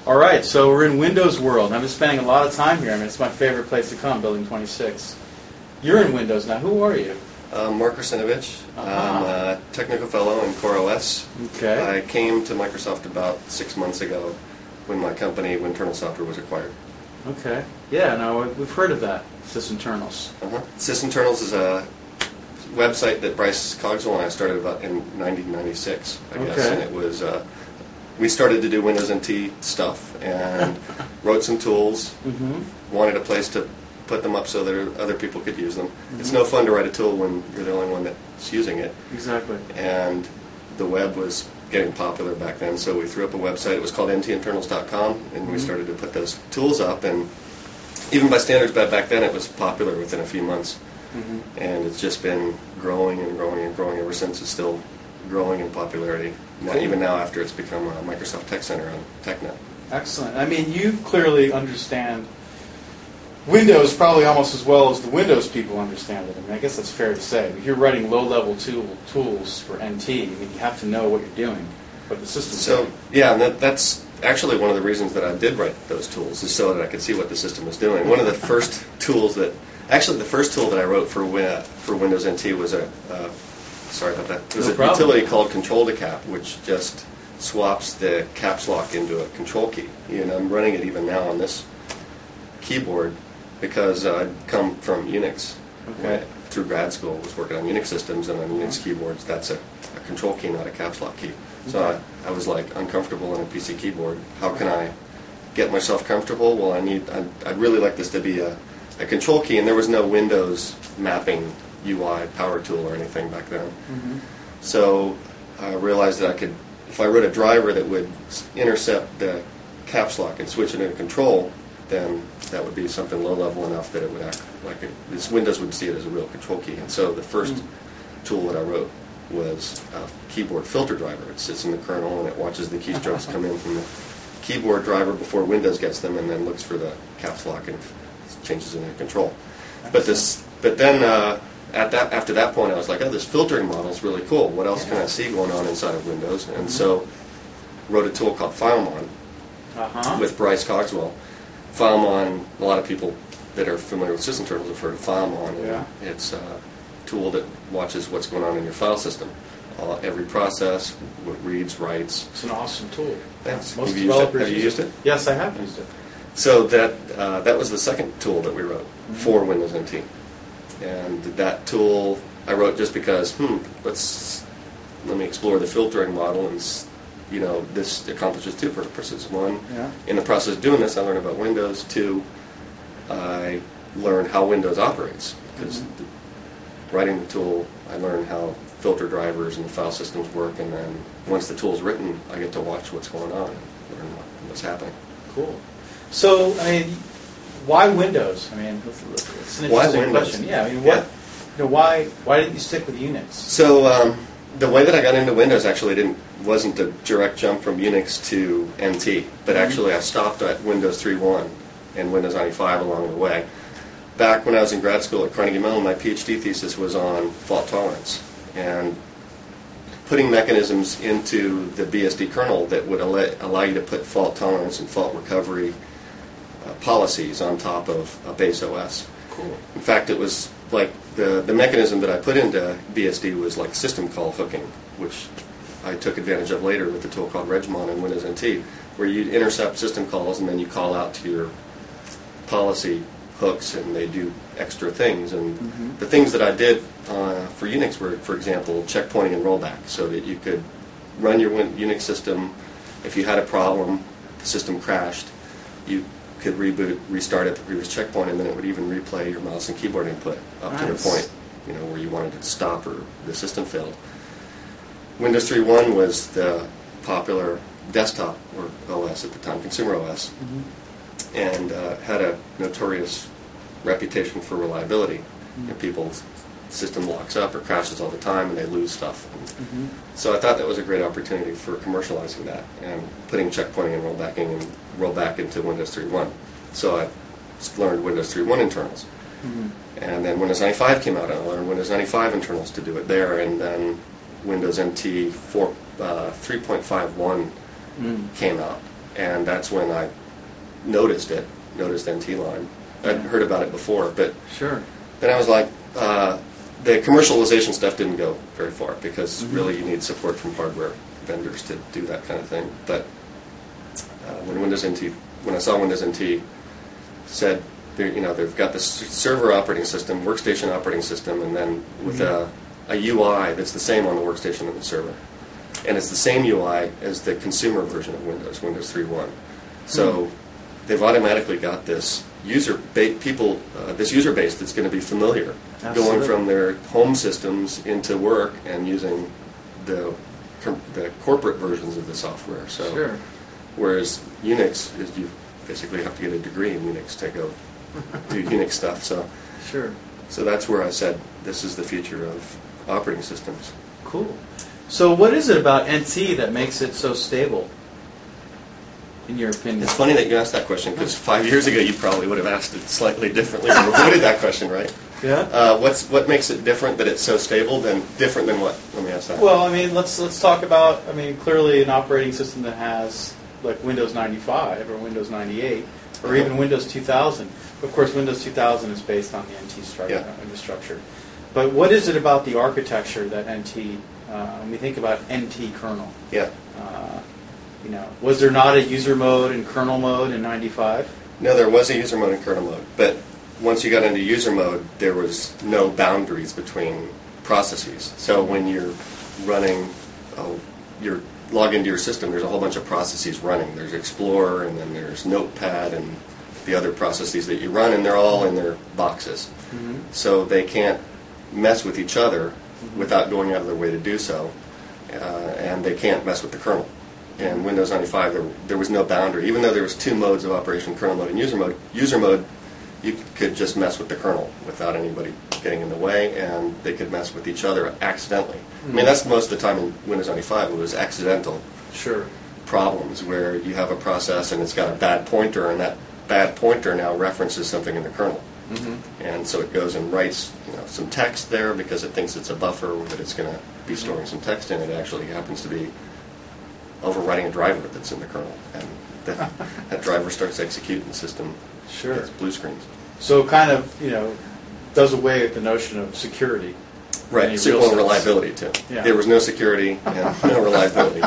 All right, so we're in Windows world. I've been spending a lot of time here. I mean, it's my favorite place to come, Building 26. You're in Windows now. Who are you? Mark Rusinovich. I'm a technical fellow in CoreOS. Okay. I came to Microsoft about 6 months ago when my company, Internal Software, was acquired. Okay. Yeah, no, we've heard of that, SysInternals. SysInternals is a website that Bryce Cogswell and I started about in 1996, I guess. Okay. And it was, we started to do Windows NT stuff and wrote some tools, wanted a place to put them up so that other people could use them. It's no fun to write a tool when you're the only one that's using it. Exactly. And the web was getting popular back then, so we threw up a website. It was called ntinternals.com, and we started to put those tools up. And even by standards back then, it was popular within a few months. And it's just been growing and growing and growing ever since. It's still growing in popularity, even now after it's become a Microsoft Tech Center on TechNet. Excellent. I mean, you clearly understand Windows probably almost as well as the Windows people understand it. I mean, I guess that's fair to say. If you're writing low-level tools for NT, I mean, you have to know what you're doing, what the system's doing. Yeah, and that's actually one of the reasons that I did write those tools, is so that I could see what the system was doing. One of the first tools that, actually the first tool that I wrote for Windows NT was sorry about that, it was a utility called Control to Cap, which just swaps the caps lock into a control key. And I'm running it even now on this keyboard, because I'd come from Unix. Through grad school, was working on Unix systems, and on Unix keyboards, that's a control key, not a caps lock key. So I was like uncomfortable on a PC keyboard. How can I get myself comfortable? Well, I'd really like this to be a control key, and there was no Windows mapping UI power tool or anything back then. So I realized that I could, if I wrote a driver that would intercept the caps lock and switch it into control, then that would be something low-level enough that it would act like this Windows would see it as a real control key. And so the first tool that I wrote was a keyboard filter driver. It sits in the kernel and it watches the keystrokes come in from the keyboard driver before Windows gets them, and then looks for the caps lock and changes it into control. But then after that point, I was like, oh, this filtering model is really cool. What else can I see going on inside of Windows? And so wrote a tool called FileMon with Bryce Cogswell. FileMon, a lot of people that are familiar with SysInternals have heard of FileMon. It's a tool that watches what's going on in your file system. Every process, what reads, writes. It's an awesome tool. Thanks. Most Have developers you used it? Yes, I have used it. So that was the second tool that we wrote for Windows NT. And that tool I wrote just because, let me explore the filtering model, and this accomplishes two purposes. One, in the process of doing this, I learned about Windows. Two, I learned how Windows operates. Because writing the tool, I learned how filter drivers and file systems work, and then once the tool's written, I get to watch what's going on and learn what's happening. Cool. So, I mean, why Windows? I mean, it's an interesting question. Yeah, I mean, why didn't you stick with Unix? So, the way that I got into Windows actually wasn't a direct jump from Unix to NT, but actually I stopped at Windows 3.1 and Windows 95 along the way. Back when I was in grad school at Carnegie Mellon, my PhD thesis was on fault tolerance and putting mechanisms into the BSD kernel that would allow you to put fault tolerance and fault recovery policies on top of a base OS. Cool. In fact, it was like the mechanism that I put into BSD was like system call hooking, which I took advantage of later with the tool called Regmon in Windows NT, where you'd intercept system calls and then you call out to your policy hooks and they do extra things. And the things that I did for Unix were, for example, checkpointing and rollback, so that you could run your Unix system. If you had a problem, the system crashed, you could reboot, restart at the previous checkpoint, and then it would even replay your mouse and keyboard input up to the point where you wanted it to stop or the system failed. Windows 3.1 was the popular desktop or OS at the time, consumer OS, and had a notorious reputation for reliability. People's system locks up or crashes all the time and they lose stuff. So I thought that was a great opportunity for commercializing that and putting checkpointing and rollback into Windows 3.1. So I learned Windows 3.1 internals. And then Windows 95 came out and I learned Windows 95 internals to do it there, and then Windows NT 3.51 came out. and that's when I noticed NT Line. I'd heard about it before, but Sure. then I was like, the commercialization stuff didn't go very far because really you need support from hardware vendors to do that kind of thing. But when I saw Windows NT said, they've got this server operating system, workstation operating system, and then with a UI that's the same on the workstation and the server. And it's the same UI as the consumer version of Windows 3.1. So they've automatically got this user base that's going to be familiar, going from their home systems into work and using the corporate versions of the software. So, Sure. whereas Unix is you basically have to get a degree in Unix to go do Unix stuff. So, Sure. so that's where I said this is the future of operating systems. Cool. So what is it about NT that makes it so stable, in your opinion? It's funny that you asked that question because 5 years ago you probably would have asked it slightly differently or avoided that question, right? Yeah. What makes it different that it's so stable? Different than what? Let me ask that. Well, I mean, let's talk about. I mean, clearly an operating system that has like Windows 95 or Windows 98 or even Windows 2000. Of course, Windows 2000 is based on the NT infrastructure. But what is it about the architecture that NT? When we think about NT kernel, Yeah. Was there not a user mode and kernel mode in 95? No, there was a user mode and kernel mode, but once you got into user mode, there was no boundaries between processes. So when you're running, you're logged into your system, there's a whole bunch of processes running. There's Explorer, and then there's Notepad, and the other processes that you run, and they're all in their boxes. So they can't mess with each other without going out of their way to do so, and they can't mess with the kernel. In Windows 95, there was no boundary. Even though there was two modes of operation, kernel mode and user mode, you could just mess with the kernel without anybody getting in the way, and they could mess with each other accidentally. I mean, that's most of the time in Windows 95, it was accidental problems where you have a process and it's got a bad pointer, and that bad pointer now references something in the kernel. And so it goes and writes some text there because it thinks it's a buffer that it's going to be storing some text in. It actually happens to be overwriting a driver that's in the kernel, and that driver starts executing the system. Gets blue screens. So kind of does away with the notion of security. Right, and reliability too. Yeah. There was no security and no reliability.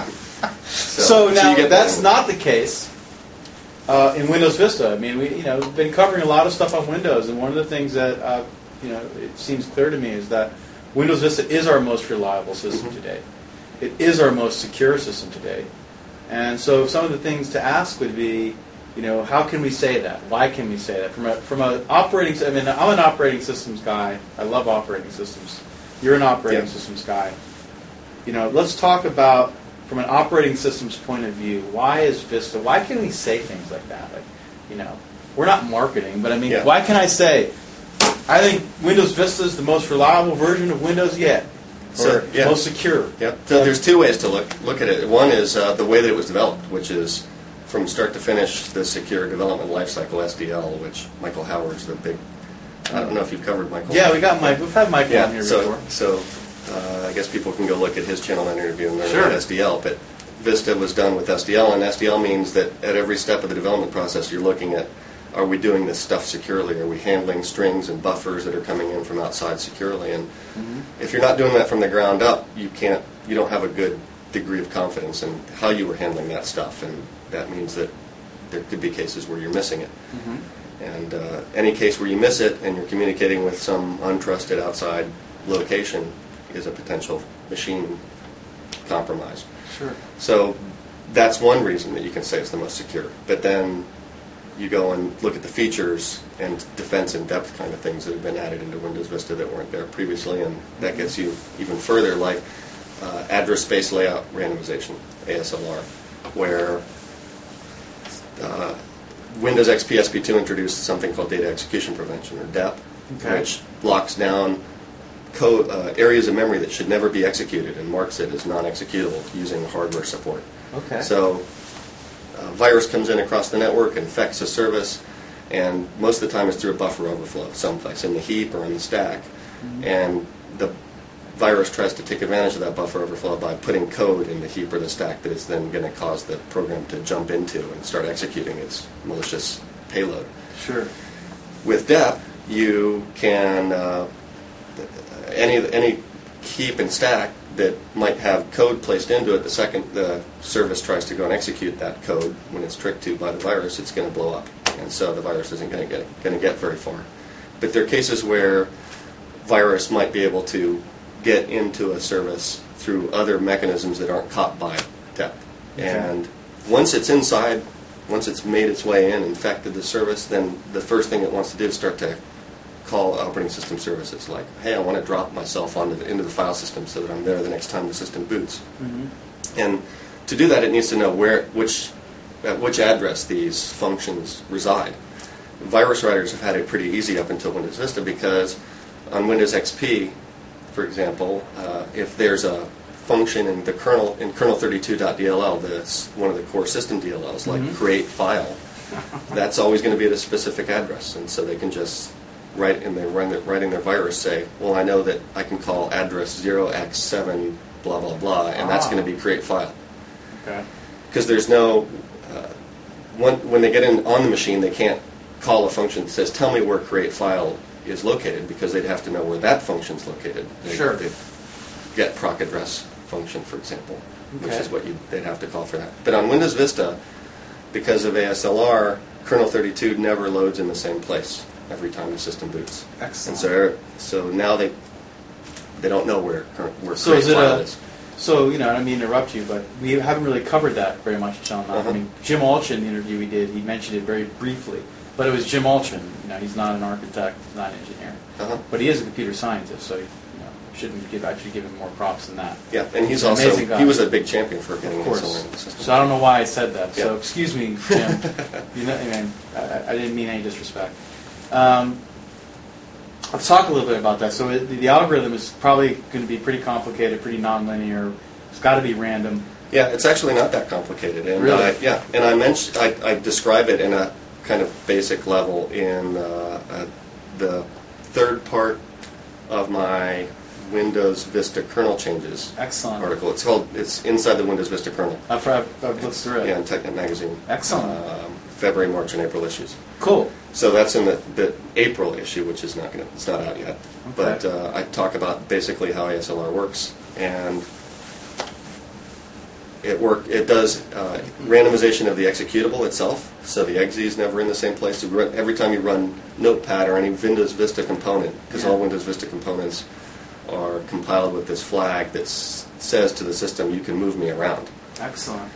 So now that's not the case in Windows Vista. I mean, we've been covering a lot of stuff on Windows, and one of the things that it seems clear to me is that Windows Vista is our most reliable system today. It is our most secure system today. And so some of the things to ask would be, how can we say that? Why can we say that? From an operating, I'm an operating systems guy. I love operating systems. You're an operating systems guy. Let's talk about, from an operating systems point of view, why is Vista? Why can we say things like that? We're not marketing, but I mean, why can I say, I think Windows Vista is the most reliable version of Windows yet? Or most secure. Yep. So there's two ways to look at it. One is the way that it was developed, which is from start to finish the secure development lifecycle, SDL, which Michael Howard's the big. I don't know if you've covered Michael. Yeah, we've had Michael on here before. So I guess people can go look at his channel and interview and learn about SDL. But Vista was done with SDL, and SDL means that at every step of the development process, you're looking at, are we doing this stuff securely? Are we handling strings and buffers that are coming in from outside securely? And if you're not doing that from the ground up, you don't have a good degree of confidence in how you were handling that stuff, and that means that there could be cases where you're missing it. And any case where you miss it and you're communicating with some untrusted outside location is a potential machine compromise. So that's one reason that you can say it's the most secure. But then you go and look at the features and defense in depth kind of things that have been added into Windows Vista that weren't there previously, and that gets you even further, like address space layout randomization, ASLR, where Windows XP SP2 introduced something called data execution prevention, or DEP, which locks down areas of memory that should never be executed and marks it as non-executable using hardware support. So a virus comes in across the network, infects a service, and most of the time it's through a buffer overflow someplace in the heap or in the stack. And the virus tries to take advantage of that buffer overflow by putting code in the heap or the stack that is then going to cause the program to jump into and start executing its malicious payload. Sure. With dep, you can any heap and stack that might have code placed into it, the second the service tries to go and execute that code when it's tricked to by the virus, it's going to blow up. And so the virus isn't going to get very far. But there are cases where virus might be able to get into a service through other mechanisms that aren't caught by dep. Okay. And once it's inside, once it's made its way in, infected the service, then the first thing it wants to do is start to call operating system services like, hey, I want to drop myself into the file system so that I'm there the next time the system boots. Mm-hmm. And to do that, it needs to know at which address these functions reside. Virus writers have had it pretty easy up until Windows Vista because on Windows XP, for example, if there's a function in the kernel, in kernel32.dll, that's one of the core system DLLs, like Mm-hmm. create file, that's always going to be at a specific address. And so they can just writing their virus say, well, I know that I can call address 0x7 blah, blah, blah, and that's going to be create file. Okay. Because there's no, when they get in on the machine, they can't call a function that says, tell me where create file is located, because they'd have to know where that function's located. Sure. They'd get proc address function, for example, which Okay. is what they'd have to call for that. But on Windows Vista, because of ASLR, kernel 32 never loads in the same place every time the system boots. Excellent. And so now they don't know where So create is it file is. So, I don't mean to interrupt you, but we haven't really covered that very much until now. Uh-huh. I mean, Jim Allchin, the interview we did, he mentioned it very briefly. But it was Jim Allchin. He's not an architect, he's not an engineer. Uh-huh. But he is a computer scientist, so I should give him more props than that. Yeah, and he's an also, amazing guy. he was a big champion for getting Of ASLR course. into the system. So I don't know why I said that. So Yeah. excuse me, Jim. I didn't mean any disrespect. Let's talk a little bit about that. So the algorithm is probably going to be pretty complicated, pretty nonlinear. It's got to be random. Yeah, it's actually not that complicated. And Really? and I describe it in a kind of basic level in the third part of my Windows Vista kernel changes Excellent. article. It's inside the Windows Vista kernel. I've looked through it. Yeah, in TechNet magazine. Excellent. February, March, and April issues. Cool. So that's in the April issue, which is it's not out yet. Okay. But I talk about basically how ASLR works, and it does randomization of the executable itself, so the exe is never in the same place. Every time you run Notepad or any Windows Vista component, because all Windows Vista components are compiled with this flag that says to the system, you can move me around. Excellent.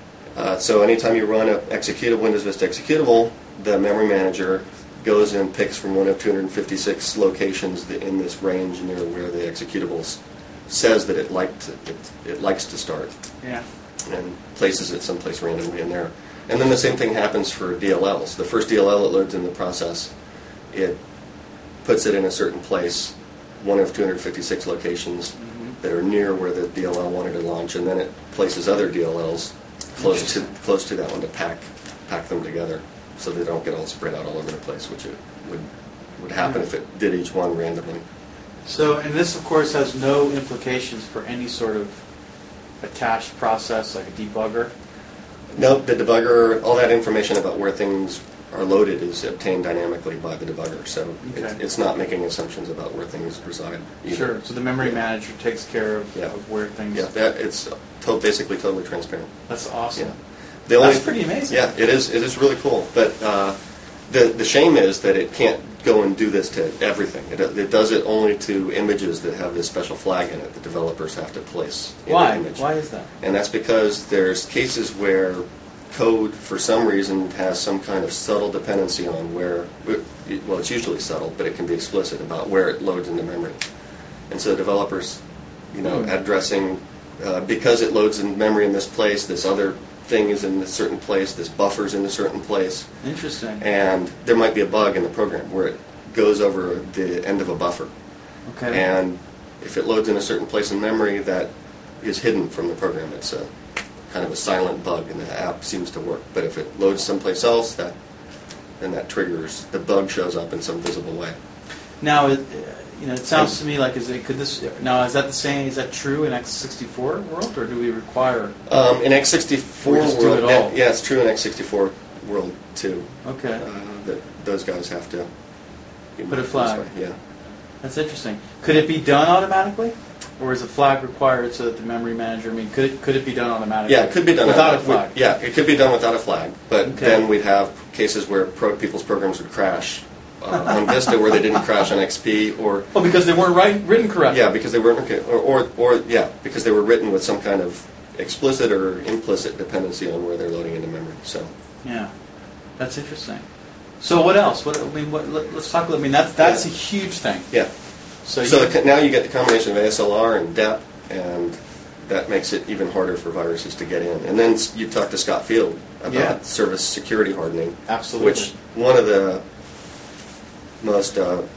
So anytime you run an executable, Windows Vista executable, the memory manager goes and picks from one of 256 locations in this range near where the executable says that it likes to start, Yeah. and places it someplace randomly in there. And then the same thing happens for DLLs. The first DLL it loads in the process, it puts it in a certain place, one of 256 locations that are near where the DLL wanted to launch, and then it places other DLLs close to that one to pack them together, so they don't get all spread out all over the place, which it would happen if it did each one randomly. So, and this, of course, has no implications for any sort of attached process like a debugger. Nope, the debugger, all that information about where things are loaded is obtained dynamically by the debugger, so Okay. it's not making assumptions about where things reside either. Sure. So the memory manager takes care of, Yeah. of where things. Yeah, it's basically totally transparent. That's awesome. Yeah. That's pretty amazing. Yeah, it is. It is really cool. But the shame is that it can't go and do this to everything. It does it only to images that have this special flag in it that developers have to place in Why? the image. Why is that? And that's because there's cases where code, for some reason, has some kind of subtle dependency on where. Well, it's usually subtle, but it can be explicit about where it loads into memory. And so developers, addressing because it loads in memory in this place, this other thing is in a certain place, this buffer's in a certain place, Interesting. and there might be a bug in the program where it goes over the end of a buffer. Okay. And if it loads in a certain place in memory, that is hidden from the program. It's a kind of a silent bug, and the app seems to work. But if it loads someplace else, then that triggers, the bug shows up in some visible way. Now, it sounds to me like could this now is that the same? Is that true in x64 world, or do we require? In x64 Or just do world, it all? yeah, it's true in x64 world too. Okay, That those guys have to Put a flag. Yeah. that's interesting. Could it be done automatically, or is a flag required so that the memory manager? I mean, could it be done automatically? Yeah, it could be done without a flag. Yeah, it could be done without a flag, but Okay. then we'd have cases where people's programs would crash on Vista where they didn't crash on XP, or Oh, because they weren't written correctly. yeah, because they weren't or yeah, because they were written with some kind of explicit or implicit dependency on where they're loading into memory. So Yeah, that's interesting. So what else? Let's talk. I mean, that's a huge thing. yeah, So, now you get the combination of ASLR and DEP, and that makes it even harder for viruses to get in. And then you talk to Scott Field about Yeah. service security hardening, absolutely. which one of the most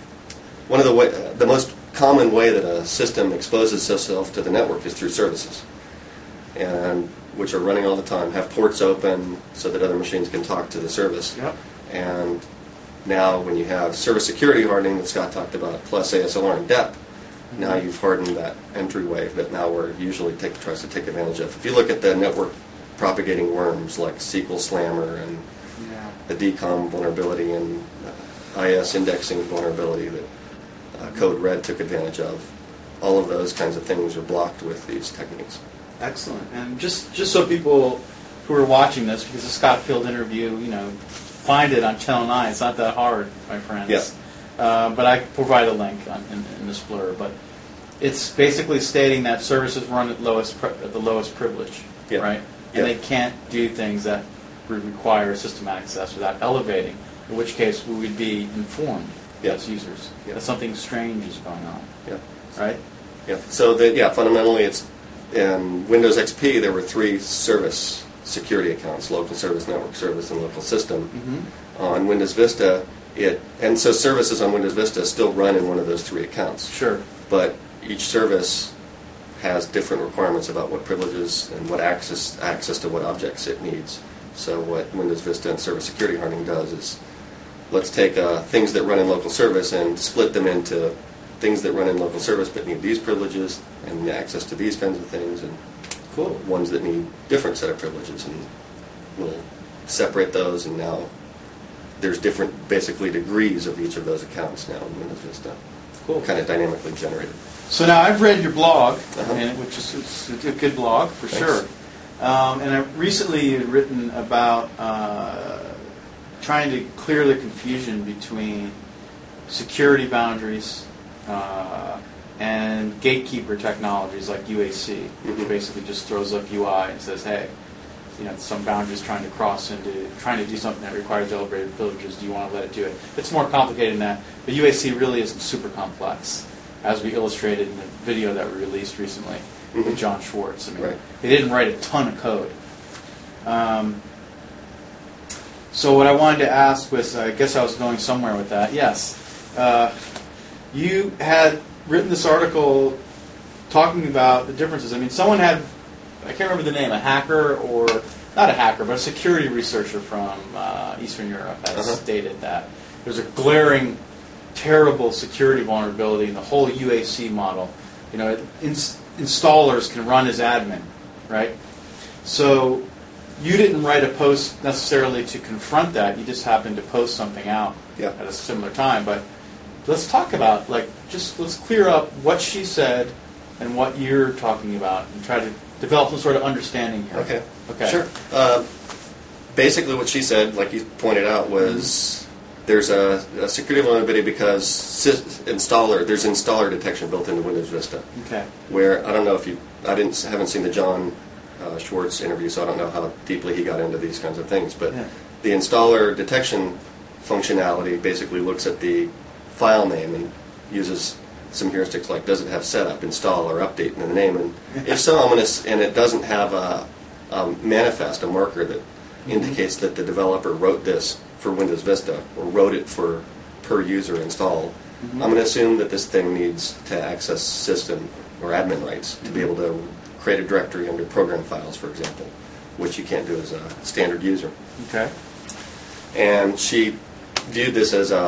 the most common way that a system exposes itself to the network is through services, and which are running all the time, have ports open so that other machines can talk to the service. Yep. And now when you have service security hardening that Scott talked about, plus ASLR and DEP, now you've hardened that entryway that malware usually tries to take advantage of. If you look at the network propagating worms like SQL Slammer and Yeah. the DCOM vulnerability and IS indexing vulnerability that Code Red took advantage of, all of those kinds of things are blocked with these techniques. Excellent. And just so people who are watching this, because the Scott Field interview, find it on Channel 9. It's not that hard, my friends. Yeah. But I provide a link in this blur. But it's basically stating that services run at the lowest privilege, Yeah. right? And Yeah. they can't do things that would require system access without elevating, in which case we would be informed Yeah. as users Yeah. that something strange is going on, Yeah. right? Yeah. So fundamentally, it's in Windows XP there were 3 service security accounts: local service, network service, and local system. Mm-hmm. On Windows Vista, and so services on Windows Vista still run in one of those 3 accounts. Sure. But each service has different requirements about what privileges and what access to what objects it needs. So what Windows Vista and service security hardening does is, let's take things that run in local service and split them into things that run in local service but need these privileges and access to these kinds of things, and Cool. ones that need different set of privileges, and we'll separate those, and now there's different basically degrees of each of those accounts now in Windows Vista, Cool. kind of dynamically generated. So now I've read your blog, Uh-huh. which is it's a good blog for Thanks. sure. And I recently had written about trying to clear the confusion between security boundaries and gatekeeper technologies like UAC, which Mhm. basically just throws up UI and says, hey, some boundaries trying to do something that requires elevated privileges. Do you want to let it do it? It's more complicated than that. But UAC really isn't super complex, as we illustrated in the video that we released recently with Mhm. John Schwartz. I mean, Right. they didn't write a ton of code. So what I wanted to ask was, I guess I was going somewhere with that. Yes, you had written this article talking about the differences. I mean, someone had, I can't remember the name, a hacker or, not a hacker, but a security researcher from Eastern Europe has Uh-huh. stated that there's a glaring, terrible security vulnerability in the whole UAC model. Installers can run as admin, right? So you didn't write a post necessarily to confront that. You just happened to post something out Yeah. at a similar time. But let's talk about, let's clear up what she said and what you're talking about and try to develop some sort of understanding here. Okay. Okay. Sure. Basically, what she said, like you pointed out, was there's a security vulnerability because there's installer detection built into Windows Vista. Okay. Where I don't know if haven't seen the John Schwartz interview, so I don't know how deeply he got into these kinds of things. But Yeah. the installer detection functionality basically looks at the file name and uses some heuristics like, does it have setup, install, or update in the name? And if so, and it doesn't have a manifest, a marker that indicates that the developer wrote this for Windows Vista or wrote it for per user install, I'm going to assume that this thing needs to access system or admin rights to be able to create a directory under program files, for example, which you can't do as a standard user. Okay. And she viewed this as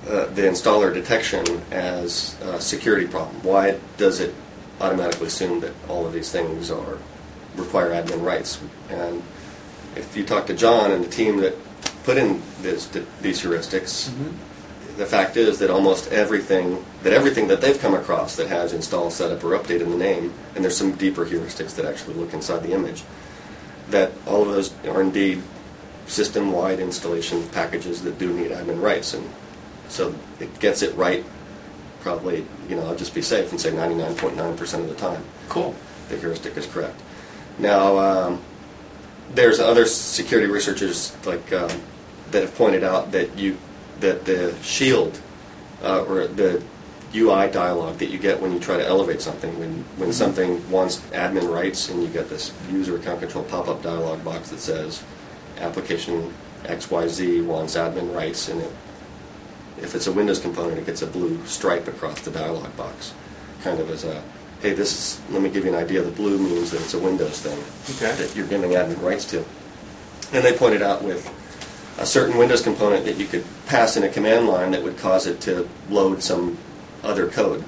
the installer detection as a security problem. Why does it automatically assume that all of these things require admin rights? And if you talk to John and the team that put in these heuristics, the fact is that almost everything that they've come across that has install, setup, or update in the name, and there's some deeper heuristics that actually look inside the image, that all of those are indeed system-wide installation packages that do need admin rights. And so it gets it right, probably, I'll just be safe and say 99.9% of the time. Cool. The heuristic is correct. Now, there's other security researchers that have pointed out that the shield or the UI dialog that you get when you try to elevate something, when something wants admin rights, and you get this user account control pop-up dialog box that says application XYZ wants admin rights, and if it's a Windows component, it gets a blue stripe across the dialog box, kind of as a, hey, let me give you an idea. The blue means that it's a Windows thing that you're giving admin rights to. And they pointed out with a certain Windows component that you could pass in a command line that would cause it to load some other code.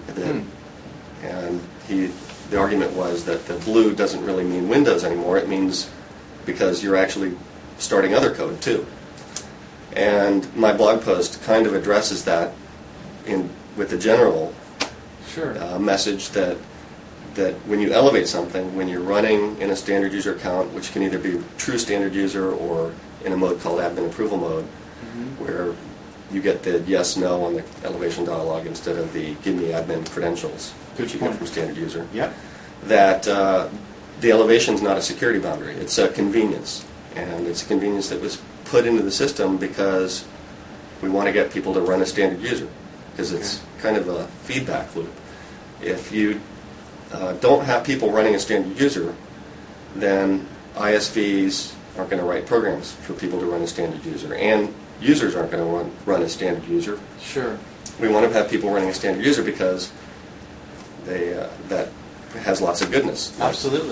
And the argument was that the blue doesn't really mean Windows anymore. It means because you're actually starting other code too. And my blog post kind of addresses that with the general message that when you elevate something, when you're running in a standard user account, which can either be true standard user or in a mode called admin approval mode, where you get the yes, no on the elevation dialog instead of the give me admin credentials, which you get from standard user, that the elevation is not a security boundary. It's a convenience. And it's a convenience that was put into the system because we want to get people to run a standard user, because it's kind of a feedback loop. If you don't have people running a standard user, then ISVs aren't going to write programs for people to run a standard user, and users aren't going to run a standard user. Sure. We want to have people running a standard user because that has lots of goodness. Absolutely.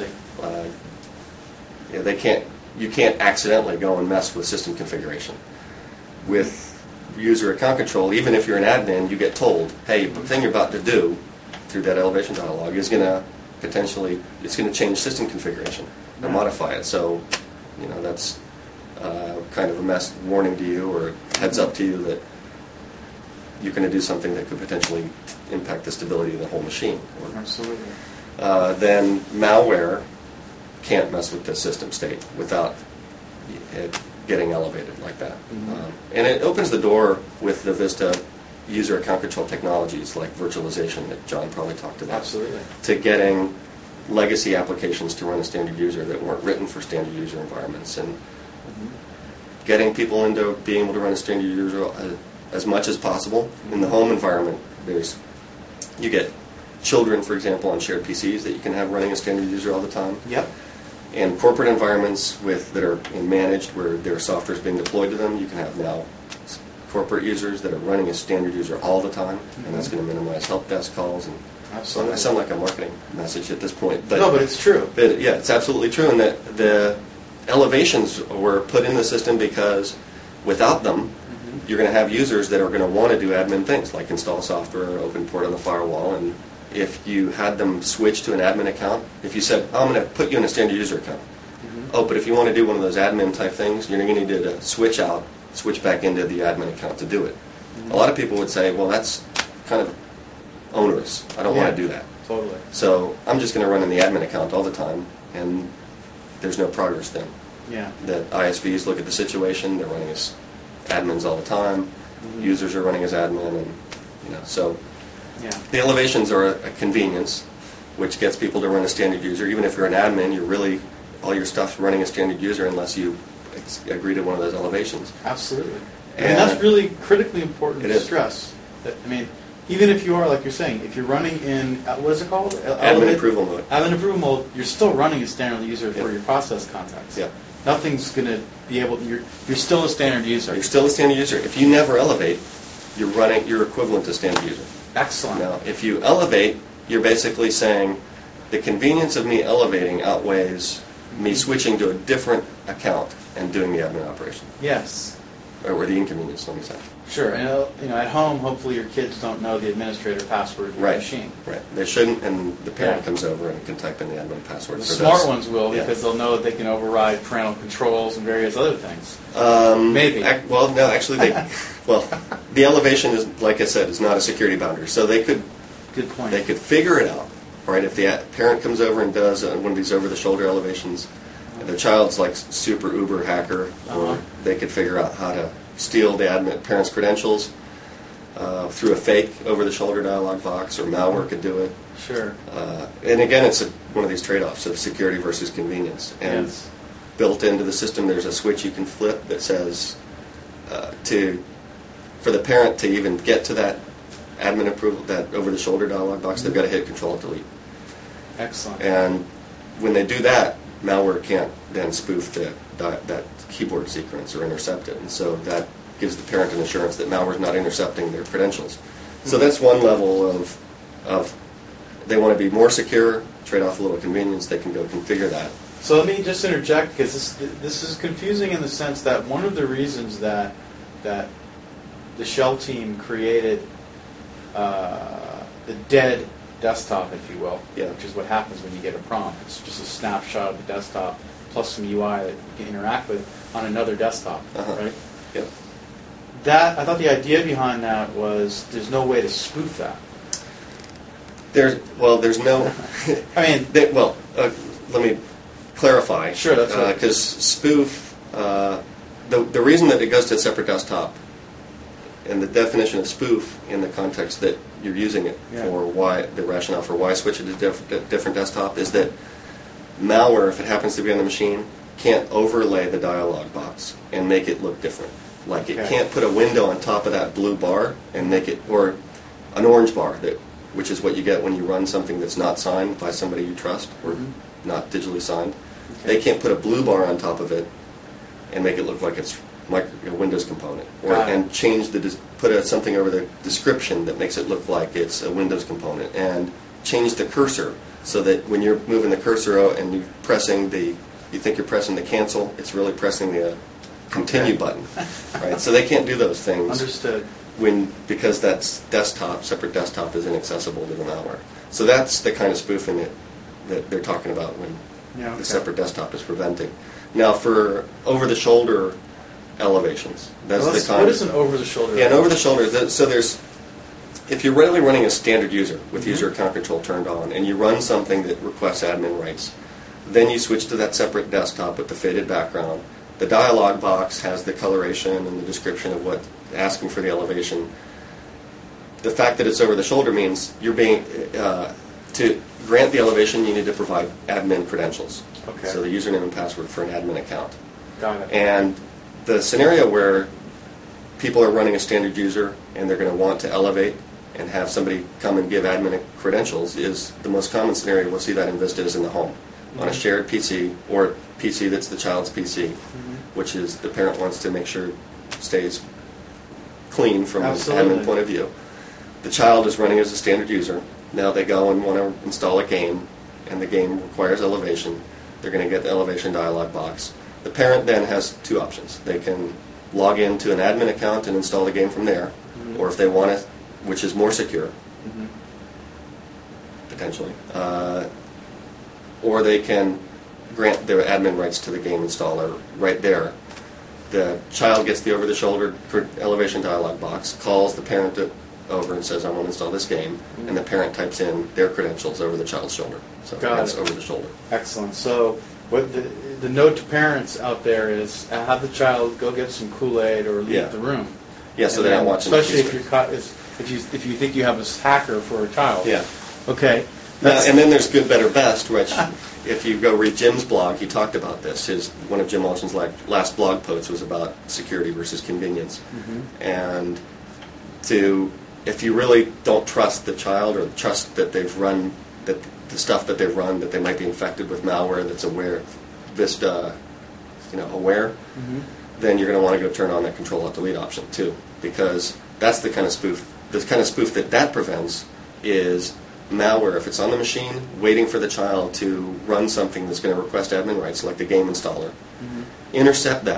You can't accidentally go and mess with system configuration. With user account control, even if you're an admin, you get told, hey, the thing you're about to do through that elevation dialog is going to potentially, it's going to change system configuration or modify it. So, that's kind of a warning to you, or heads up to you that you're going to do something that could potentially impact the stability of the whole machine. Absolutely. Then malware can't mess with the system state without it getting elevated like that. And it opens the door with the Vista user account control technologies like virtualization that John probably talked about. Absolutely. To getting legacy applications to run a standard user that weren't written for standard user environments, and getting people into being able to run a standard user as much as possible. In the home environment, you get children, for example, on shared PCs that you can have running a standard user all the time. Yep. And corporate environments that are managed, where their software is being deployed to them, you can have now corporate users that are running a standard user all the time, and that's going to minimize help desk calls. And absolutely. I sound like a marketing message at this point, but no, but it's true. Yeah, it's absolutely true, and that the elevations were put in the system because without them, you're going to have users that are going to want to do admin things like install software, open port on the firewall, and if you had them switch to an admin account, if you said, I'm going to put you in a standard user account, but if you want to do one of those admin type things, you're going to need to switch back into the admin account to do it. A lot of people would say, well, that's kind of onerous. I don't want to do that. Totally. So I'm just going to run in the admin account all the time, and there's no progress then. Yeah. That ISVs look at the situation, they're running as admins all the time, users are running as admin, and so the elevations are a convenience, which gets people to run a standard user. Even if you're an admin, you're really all your stuff's running a standard user unless you agree to one of those elevations. Absolutely. And that's really critically important to stress. Even if you are, like you're saying, if you're running in, what is it called? Admin approval mode. Admin approval mode, you're still running a standard user for your process contacts. Yeah. Nothing's going to be able to, you're still a standard user. You're still a standard user. If you never elevate, you're equivalent to standard user. Excellent. Now, if you elevate, you're basically saying the convenience of me elevating outweighs me switching to a different account and doing the admin operation. Yes. or the inconvenience, let me say. Sure, and at home, hopefully your kids don't know the administrator password of your Right. machine. Right. They shouldn't, and the parent Yeah. comes over and can type in the admin password. The for smart those. ones will, Yeah. because they'll know that they can override parental controls and various other things. Maybe. Well, no, actually, the elevation is, like I said, is not a security boundary, so they could Good point. figure it out. Right. If the parent comes over and does one of these over-the-shoulder elevations, and the child's like super uber hacker, or they could figure out how to steal the parent's credentials through a fake over-the-shoulder dialog box, or malware could do it. Sure. And again, it's one of these trade-offs of security versus convenience. And Yes. built into the system, there's a switch you can flip that says for the parent to even get to that admin approval, that over-the-shoulder dialog box, they've got to hit Control-Delete. Excellent. And when they do that, malware can't then spoof that keyboard sequence or intercept it. And so that gives the parent an assurance that malware's not intercepting their credentials. So that's one level of they want to be more secure, trade off a little convenience, they can go configure that. So let me just interject, because this is confusing in the sense that one of the reasons that the Shell team created the dead desktop, if you will, Yeah. which is what happens when you get a prompt. It's just a snapshot of the desktop plus some UI that you can interact with on another desktop, right? Yep. That I thought the idea behind that was there's no way to spoof that. There's no. I mean, Let me clarify. Sure, that's right. Because spoof, the reason that it goes to a separate desktop, and the definition of spoof in the context that you're using it for, why the rationale for why switch it to different desktop is that malware, if it happens to be on the machine, can't overlay the dialog box and make it look different. Like it can't put a window on top of that blue bar and make it, or an orange bar, which is what you get when you run something that's not signed by somebody you trust or not digitally signed. Okay. They can't put a blue bar on top of it and make it look like it's a Windows component, and change put something over the description that makes it look like it's a Windows component, and change the cursor so that when you're moving the cursor out and you think you're pressing the cancel, it's really pressing the continue button, right? So they can't do those things. Understood. Because that's separate desktop is inaccessible to the malware. So that's the kind of spoofing that they're talking about when the separate desktop is preventing. Now for over-the-shoulder elevations, that's the kind. What is an over-the-shoulder? Yeah, an over-the-shoulder. So if you're really running a standard user with user account control turned on, and you run something that requests admin rights, then you switch to that separate desktop with the faded background. The dialog box has the coloration and the description of what asking for the elevation. The fact that it's over the shoulder means you're being to grant the elevation, you need to provide admin credentials. Okay. So the username and password for an admin account. Got it. And the scenario where people are running a standard user and they're going to want to elevate and have somebody come and give admin credentials is the most common scenario. We'll see that in Vista is in the home on a shared PC or PC that's the child's PC, which is the parent wants to make sure stays clean from an admin point of view. The child is running as a standard user. Now they go and want to install a game, and the game requires elevation. They're going to get the elevation dialog box. The parent then has two options. They can log into an admin account and install the game from there, or if they want it, which is more secure, potentially, or they can grant their admin rights to the game installer right there. The child gets the over-the-shoulder elevation dialog box, calls the parent over and says, I want to install this game, and the parent types in their credentials over the child's shoulder. So that's over the shoulder. Excellent. So what the note to parents out there is have the child go get some Kool-Aid or leave the room. Yeah, so they're not watching especially if you think you have a hacker for a child. Yeah. Okay. And then there's good, better, best, which if you go read Jim's blog, he talked about this. One of Jim Alston's last blog posts was about security versus convenience. And if you really don't trust the child or trust that they've run, that the stuff that they've run, that they might be infected with malware that's aware, Vista, aware, then you're going to want to go turn on that Control-Alt-Delete option too, because that's the kind of spoof. The kind of spoof that prevents is malware, if it's on the machine, waiting for the child to run something that's going to request admin rights, like the game installer, intercept that,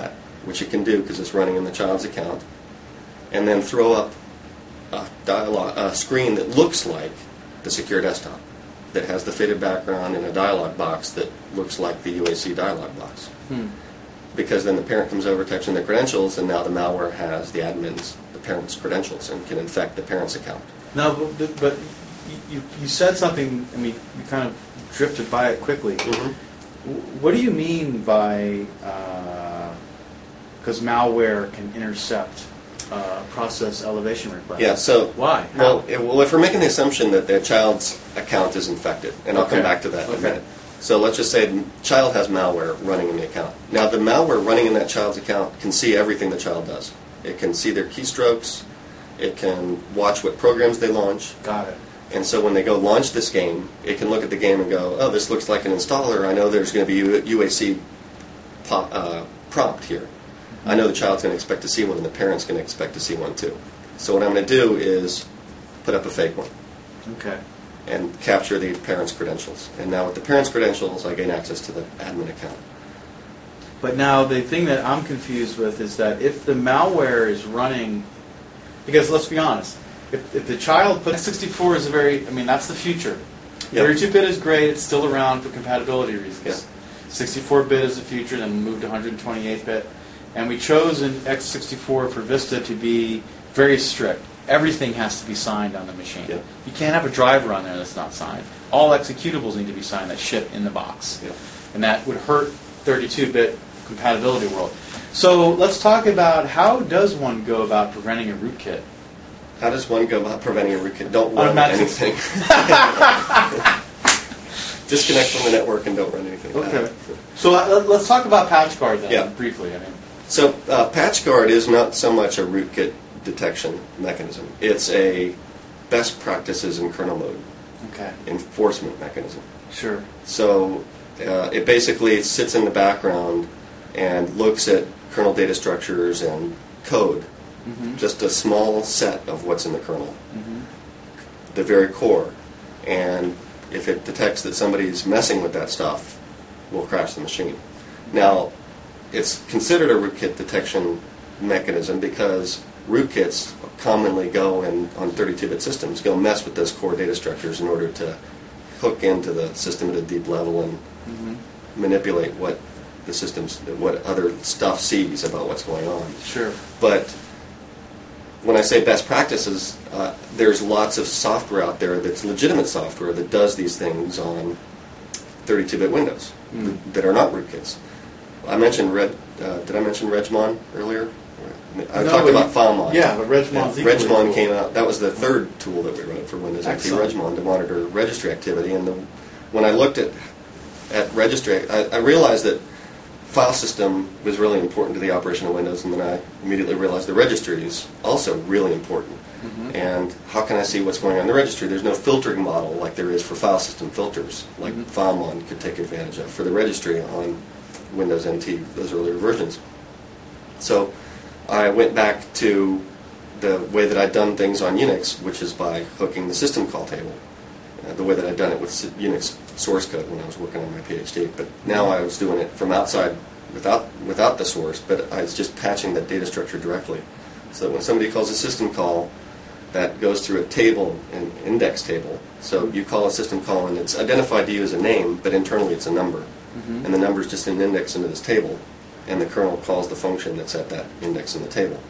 which it can do because it's running in the child's account, and then throw up a screen that looks like the secure desktop, that has the faded background and a dialog box that looks like the UAC dialog box. Because then the parent comes over, types in their credentials, and now the malware has the parent's credentials and can infect the parent's account. No, but you said something, I mean, you kind of drifted by it quickly. What do you mean by, because malware can intercept process elevation requests? Yeah, so... Why? Well, if we're making the assumption that the child's account is infected, and I'll come back to that in a minute. So let's just say the child has malware running in the account. Now, the malware running in that child's account can see everything the child does. It can see their keystrokes. It can watch what programs they launch. Got it. And so when they go launch this game, it can look at the game and go, oh, this looks like an installer. I know there's going to be UAC prompt here. I know the child's going to expect to see one, and the parent's going to expect to see one too. So what I'm going to do is put up a fake one. Okay. And capture the parent's credentials. And now with the parent's credentials, I gain access to the admin account. But now the thing that I'm confused with is that if the malware is running, because let's be honest, if the child puts 64 is that's the future. Yep. 32-bit is great, it's still around for compatibility reasons. Yep. 64-bit is the future, then we moved to 128-bit. And we chose in x64 for Vista to be very strict. Everything has to be signed on the machine. Yep. You can't have a driver on there that's not signed. All executables need to be signed that ship in the box. Yep. And that would hurt 32-bit compatibility world. So let's talk about how does one go about preventing a rootkit? How does one go about preventing a rootkit? Don't run anything. Disconnect from the network and don't run anything. Okay. So let's talk about PatchGuard then, briefly. So PatchGuard is not so much a rootkit detection mechanism. It's a best practices in kernel mode enforcement mechanism. Sure. So it basically sits in the background and looks at kernel data structures and code, just a small set of what's in the kernel, the very core. And if it detects that somebody's messing with that stuff, we'll crash the machine. Now, it's considered a rootkit detection mechanism because rootkits commonly go on 32-bit systems, go mess with those core data structures in order to hook into the system at a deep level and manipulate what other stuff sees about what's going on. Sure. But when I say best practices, there's lots of software out there that's legitimate software that does these things on 32-bit Windows that are not rootkits. I mentioned did I mention Regmon earlier? I talked about FileMon. Yeah, but Regmon's Regmon came out. That was the third tool that we wrote for Windows NT, Regmon, to monitor registry activity. And when I looked at registry, I realized that file system was really important to the operation of Windows, and then I immediately realized the registry is also really important. And how can I see what's going on in the registry? There's no filtering model like there is for file system filters, like FileMon could take advantage of for the registry on Windows NT, those earlier versions. So I went back to the way that I'd done things on Unix, which is by hooking the system call table, the way that I'd done it with Unix source code when I was working on my PhD. But now I was doing it from outside without the source, but I was just patching that data structure directly. So that when somebody calls a system call, that goes through a table, an index table. So you call a system call and it's identified to you as a name, but internally it's a number. And the number is just an index into this table, and the kernel calls the function that's at that index in the table.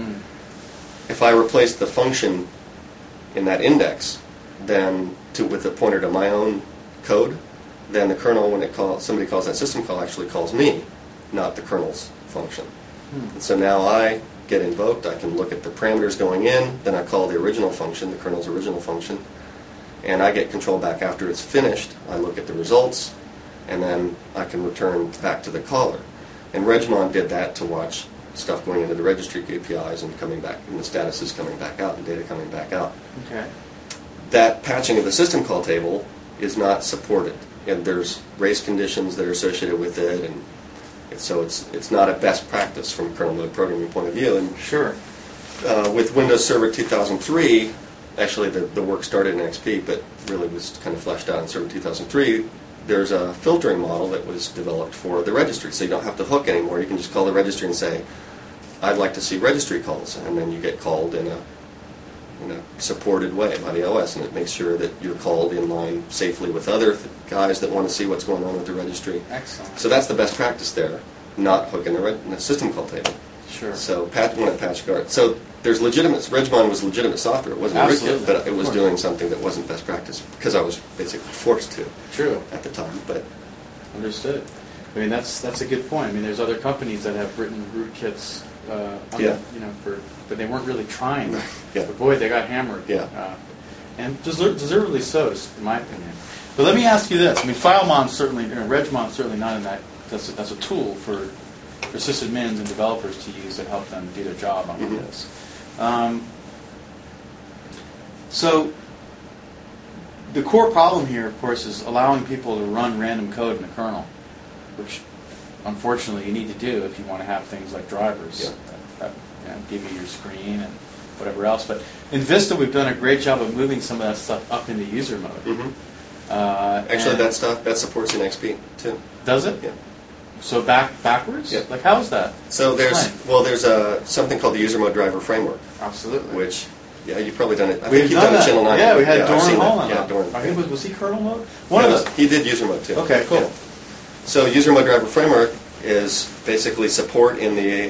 If I replace the function in that index, then with a pointer to my own code, then the kernel, when somebody calls that system call, actually calls me, not the kernel's function. And so now I get invoked. I can look at the parameters going in, then I call the original function, the kernel's original function, and I get control back after it's finished. I look at the results, and then I can return back to the caller. And Regmon did that to watch stuff going into the registry APIs and coming back, and the status is coming back out, and data coming back out. Okay. That patching of the system call table is not supported, and there's race conditions that are associated with it, and so it's not a best practice from kernel mode programming point of view. And sure. With Windows Server 2003, actually the work started in XP, but really was kind of fleshed out in Server 2003. there's a filtering model that was developed for the registry, so you don't have to hook anymore. You can just call the registry and say, I'd like to see registry calls, and then you get called in a supported way by the OS, and it makes sure that you're called in line safely with other guys that want to see what's going on with the registry. Excellent. So that's the best practice there, not hooking the system call table. Sure. So one at PatchGuard. So there's Regmon was legitimate software. It wasn't a Absolutely. rootkit, but it was doing something that wasn't best practice because I was basically forced to. True. At the time, but Understood. I mean, that's a good point. I mean, there's other companies that have written rootkits, but they weren't really trying. Yeah. But boy, they got hammered. Yeah. And deservedly so, in my opinion. But let me ask you this. I mean, FileMon's certainly, Regmon's certainly not in that. That's a tool for sysadmins and developers to use and help them do their job on Windows. So the core problem here, of course, is allowing people to run random code in the kernel, which unfortunately you need to do if you want to have things like drivers that give you your screen and whatever else. But in Vista, we've done a great job of moving some of that stuff up into user mode. Mm-hmm. Actually, that supports in XP too. Does it? Yeah. So backwards? Yeah. Like, how is that? So Explain. there's something called the user mode driver framework, Absolutely. which you've probably done it. I We've think you've done it that. Channel 9. Yeah, we had I've Dorn seen Hall that. on Yeah, that. Dorn. I think was he kernel mode? He did user mode too. Okay, cool. Yeah. So user mode driver framework is basically support in the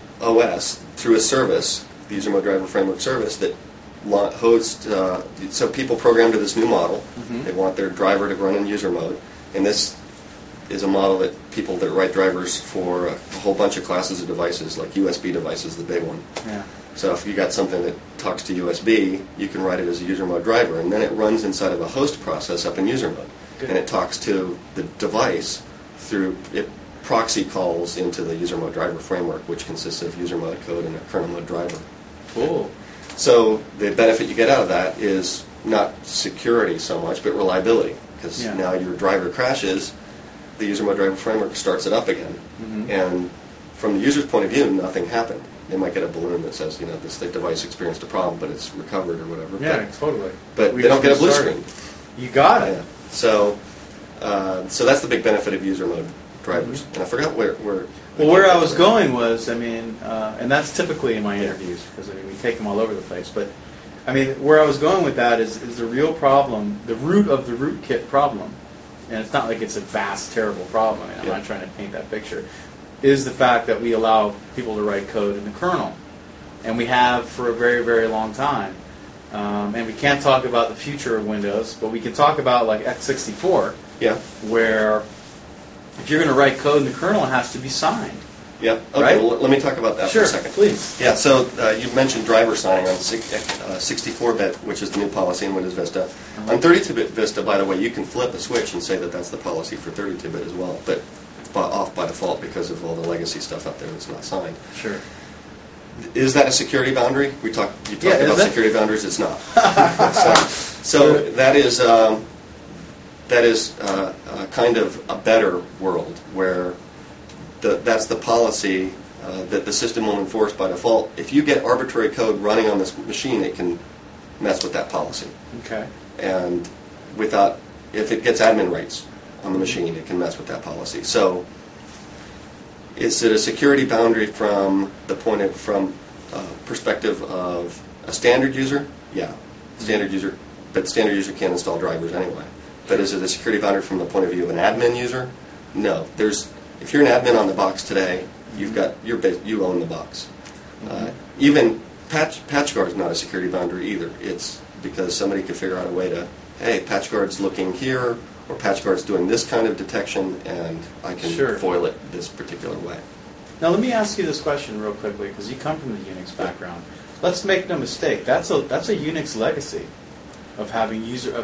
OS through a service, the user mode driver framework service that hosts. So people program to this new model. Mm-hmm. They want their driver to run in user mode, and this is a model that people that write drivers for a whole bunch of classes of devices, like USB devices, the big one. Yeah. So if you got something that talks to USB, you can write it as a user mode driver, and then it runs inside of a host process up in user mode. Good. And it talks to the device through it proxy calls into the user mode driver framework, which consists of user mode code and a kernel mode driver. Cool. So the benefit you get out of that is not security so much, but reliability, because now your driver crashes, the user mode driver framework starts it up again, and from the user's point of view, nothing happened. They might get a balloon that says, this device experienced a problem, but it's recovered or whatever. Yeah, totally. But they don't get a blue screen. You got it. Yeah. So that's the big benefit of user mode drivers. And I forgot where. Well, where I was going was, and that's typically in my interviews, because we take them all over the place. But where I was going with that is the real problem, the root of the rootkit problem, and it's not like it's a vast, terrible problem. I'm not trying to paint that picture. Is the fact that we allow people to write code in the kernel, and we have for a very, very long time. And we can't talk about the future of Windows, but we can talk about like x64, where if you're going to write code in the kernel, it has to be signed. Yeah. Okay. Right? Well, let me talk about that for a second. Please. Yeah. So you mentioned driver signing on 64-bit, which is the new policy in Windows Vista. On 32-bit Vista, by the way, you can flip a switch and say that that's the policy for 32-bit as well, but off by default because of all the legacy stuff out there that's not signed. Sure. Is that a security boundary? You talked about security boundaries. It's not. so that is kind of a better world where that's the policy that the system will enforce by default. If you get arbitrary code running on this machine, it can mess with that policy. Okay. And if it gets admin rights on the machine, it can mess with that policy. So, is it a security boundary from perspective of a standard user? Yeah, standard user can't install drivers anyway. But is it a security boundary from the point of view of an admin user? No. If you're an admin on the box today, you own the box. Even PatchGuard is not a security boundary either. It's because somebody could figure out a way to, hey, PatchGuard's looking here, or PatchGuard's doing this kind of detection, and I can foil it this particular way. Now let me ask you this question real quickly, because you come from the Unix background. Let's make no mistake. That's a Unix legacy of having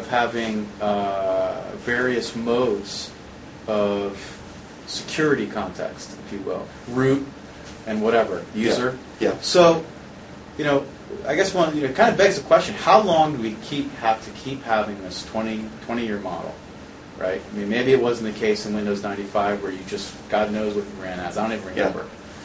various modes of security context, if you will, root and whatever user. Yeah. So, I guess it kind of begs the question: how long do we have to keep having this 20-year model? Right? Maybe it wasn't the case in Windows 95 where you just, God knows what you ran as. I don't even remember.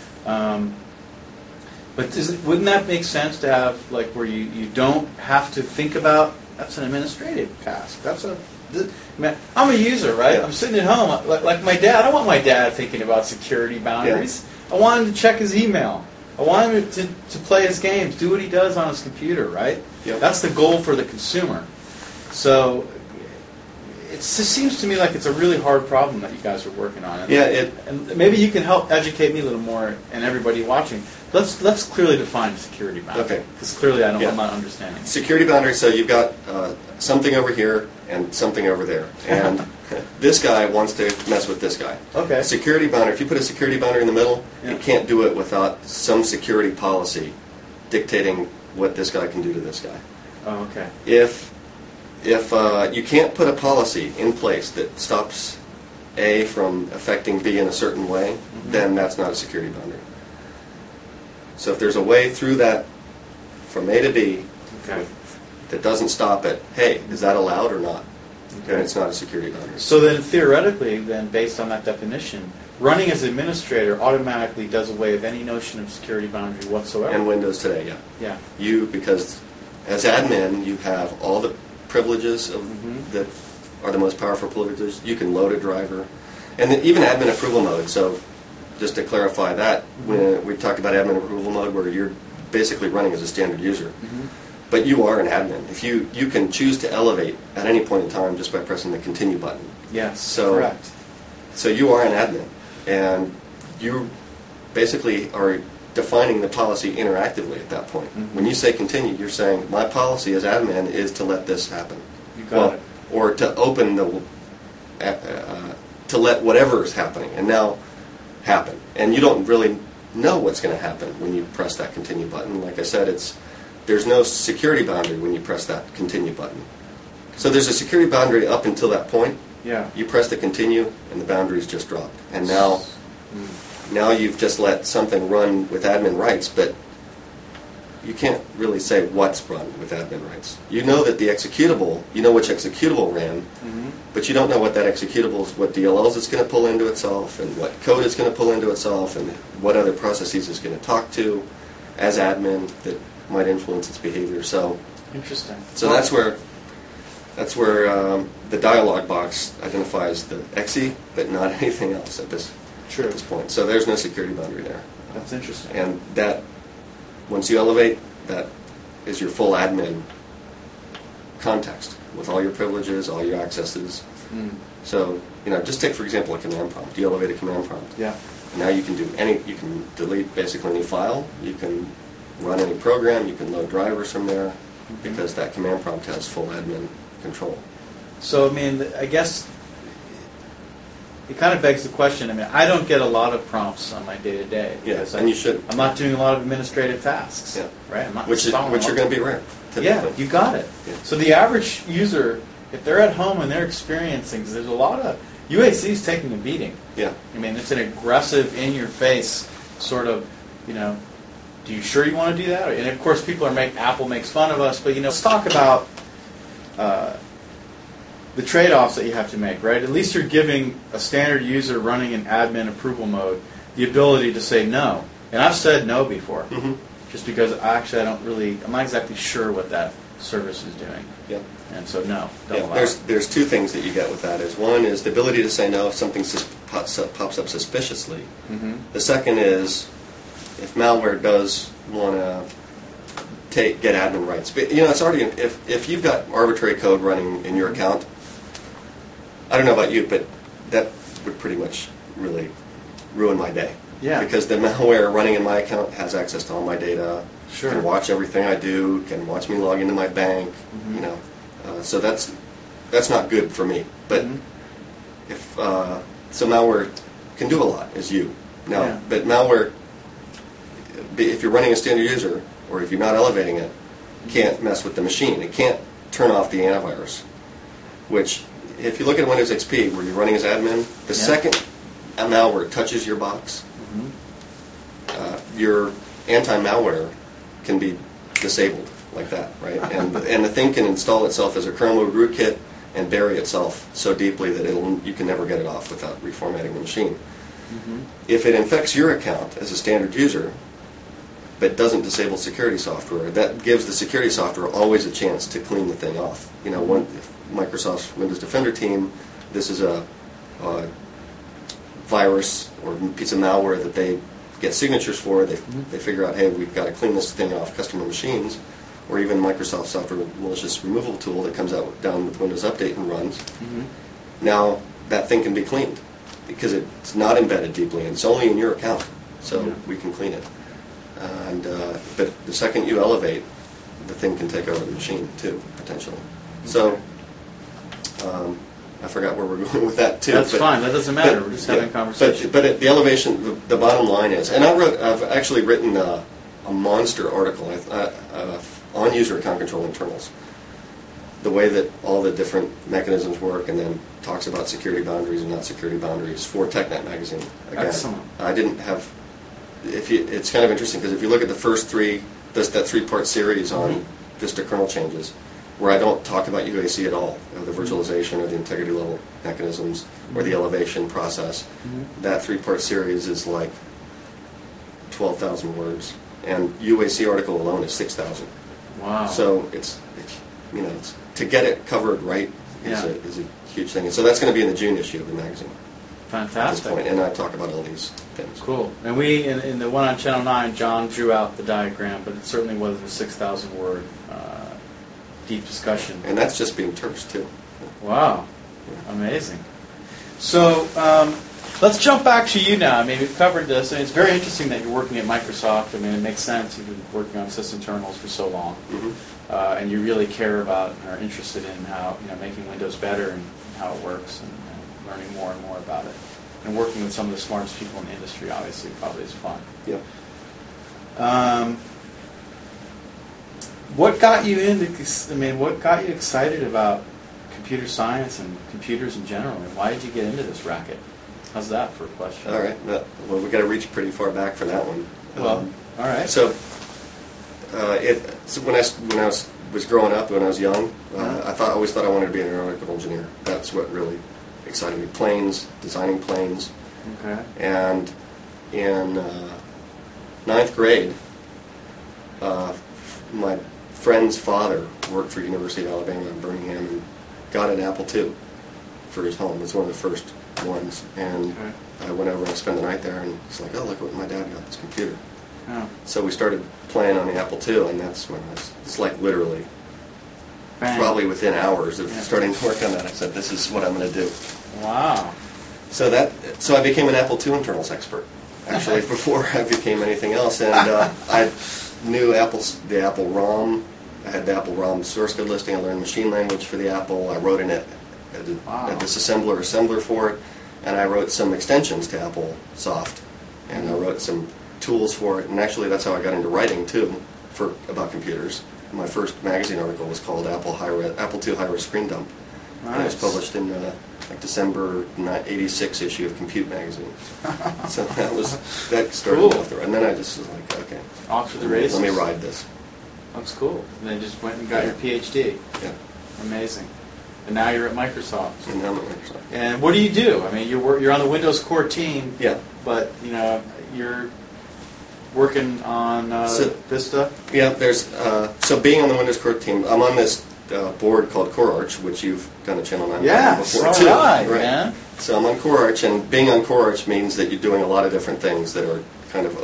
But wouldn't that make sense to have, where you don't have to think about, that's an administrative task. That's a Man, I'm a user, right? Yeah. I'm sitting at home, like my dad. I don't want my dad thinking about security boundaries. I want him to check his email. I want him to play his games, do what he does on his computer, right? Yep. That's the goal for the consumer. So it just seems to me like it's a really hard problem that you guys are working on. And maybe you can help educate me a little more and everybody watching. Let's clearly define security boundary. Okay. Because clearly I'm Yeah. not understanding. Security boundary, so you've got something over here and something over there. And this guy wants to mess with this guy. Okay. Security boundary, if you put a security boundary in the middle, Yeah. you can't do it without some security policy dictating what this guy can do to this guy. Oh, okay. If you can't put a policy in place that stops A from affecting B in a certain way, then that's not a security boundary. So if there's a way through that from A to B Okay. that doesn't stop at, hey, is that allowed or not? Then Okay. it's not a security boundary. So then theoretically, then based on that definition, running as administrator automatically does away with any notion of security boundary whatsoever. And Windows today, yeah. Yeah. Because as admin, you have all the privileges that are the most powerful privileges. You can load a driver. And then even admin approval mode. So just to clarify that, when we talked about admin approval mode where you're basically running as a standard user. But you are an admin. If you can choose to elevate at any point in time just by pressing the continue button. Yes. So- Correct. So you are an admin, and you basically are defining the policy interactively at that point. When you say continue, you're saying my policy as admin is to let this happen. You got it. Or to open the to let whatever is happening and now happen, and you don't really know what's going to happen when you press that continue button. Like I said, there's no security boundary when you press that continue button. So there's a security boundary up until that point. Yeah. You press the continue, and the boundary's just dropped. And now you've just let something run with admin rights, but you can't really say what's run with admin rights. You know that the executable, you know which executable ran, but you don't know what that executable is, what DLLs it's going to pull into itself, and what code it's going to pull into itself, and what other processes it's going to talk to as admin that might influence its behavior. So Interesting. that's where the dialog box identifies the exe, but not anything else at this point. So there's no security boundary there. That's interesting. And that, once you elevate, that is your full admin context with all your privileges, all your accesses. So, just take, for example, a command prompt. You elevate a command prompt. Yeah. Now you can you can delete basically any file, you can run any program, you can load drivers from there, because that command prompt has full admin control. So, I guess it kind of begs the question. I don't get a lot of prompts on my day-to-day. Yes, and you should. I'm not doing a lot of administrative tasks. Yeah. Right? I'm not Which are going to be rare, typically. Yeah, you got it. Yeah. So the average user, if they're at home and they're experiencing, there's a lot of UAC's taking a beating. Yeah. It's an aggressive, in-your-face sort of, do you sure you want to do that? And of course, Apple makes fun of us, but let's talk about the trade-offs that you have to make, right? At least you're giving a standard user running in admin approval mode the ability to say no. And I've said no before, just because I'm not exactly sure what that service is doing. Yeah. And so no, don't allow There's it. there's two things that you get with that. One is the ability to say no if something pops up suspiciously. The second is if malware does want to get admin rights. But it's already if you've got arbitrary code running in your account. I don't know about you, but that would pretty much really ruin my day. Yeah. Because the malware running in my account has access to all my data. Sure. Can watch everything I do. Can watch me log into my bank. So that's not good for me. But so malware can do a lot, as you know. Yeah. But malware, if you're running a standard user or if you're not elevating it, can't mess with the machine. It can't turn off the antivirus. Which, if you look at Windows XP, where you're running as admin, the second a malware touches your box, your anti-malware can be disabled like that, right? And the thing can install itself as a kernel mode rootkit and bury itself so deeply that you can never get it off without reformatting the machine. If it infects your account as a standard user, but doesn't disable security software. That gives the security software always a chance to clean the thing off. You know, if Microsoft's Windows Defender team, this is a virus or piece of malware that they get signatures for. They figure out, hey, we've got to clean this thing off customer machines, or even Microsoft software malicious removal tool that comes out down with Windows Update and runs. Now that thing can be cleaned because it's not embedded deeply and it's only in your account, so we can clean it. And but the second you elevate, the thing can take over the machine too, potentially. So I forgot where we're going with that too. That's fine. That doesn't matter. We're just having a conversation. But the elevation, the bottom line is, and I've actually written a monster article on user account control internals, the way that all the different mechanisms work, and then talks about security boundaries and not security boundaries for TechNet magazine. Again, Excellent. I didn't have. It's kind of interesting because if you look at the first three, that 3-part series on Vista kernel changes, where I don't talk about UAC at all, the virtualization or the integrity level mechanisms or the elevation process, that 3-part series is like 12,000 words, and UAC article alone is 6,000. Wow. So it's to get it covered right is a huge thing, and so that's going to be in the June issue of the magazine. Fantastic. At this point, and I talk about all these things. Cool. And we, in the one on Channel 9, John drew out the diagram, but it certainly wasn't a 6,000 word deep discussion. And that's just being terse, too. Wow. Amazing. So let's jump back to you now. I mean, we've covered this, and it's very interesting that you're working at Microsoft. I mean, it makes sense. You've been working on sysinternals for so long, and you really care about and are interested in how, making Windows better and how it works, and learning more and more about it. And working with some of the smartest people in the industry, obviously, probably is fun. Yeah. What got you into? What got you excited about computer science and computers in general? And why did you get into this racket? How's that for a question? All right. Well, we've got to reach pretty far back for that one. Well, all right. So, when I was growing up, when I was young, I always thought I wanted to be an aeronautical engineer. That's what really excited me. Planes, designing planes. Okay. And in 9th grade, my friend's father worked for University of Alabama in Birmingham and got an Apple II for his home. It's one of the first ones. And I went over and I spent the night there, and it's like, oh, look what my dad got, this computer. Oh. So we started playing on the Apple II, and that's when it's like literally, Bang. probably within hours of starting to work on that, I said, this is what I'm going to do. Wow. So I became an Apple II internals expert, actually, before I became anything else. And I knew the Apple ROM. I had the Apple ROM source code listing. I learned machine language for the Apple. I wrote in it a disassembler for it, and I wrote some extensions to Apple Soft, and I wrote some tools for it. And actually, that's how I got into writing too, about computers. My first magazine article was called Apple II High-Res Screen Dump. Nice. And it was published in December '86 issue of Compute magazine. So that started Cool. off the road. And then I just was like, okay, Off to the races. let me ride this. That's cool. And then just went and got your PhD. Yeah. Amazing. And now you're at Microsoft. And now I'm at Microsoft. And what do you do? I mean, you're on the Windows Core team. Yeah. But you're working on Vista. Yeah. There's so being on the Windows Core team, I'm on this board called CoreArch, which you've done a Channel 9 before too. Right, man. So I'm on CoreArch, and being on CoreArch means that you're doing a lot of different things that are kind of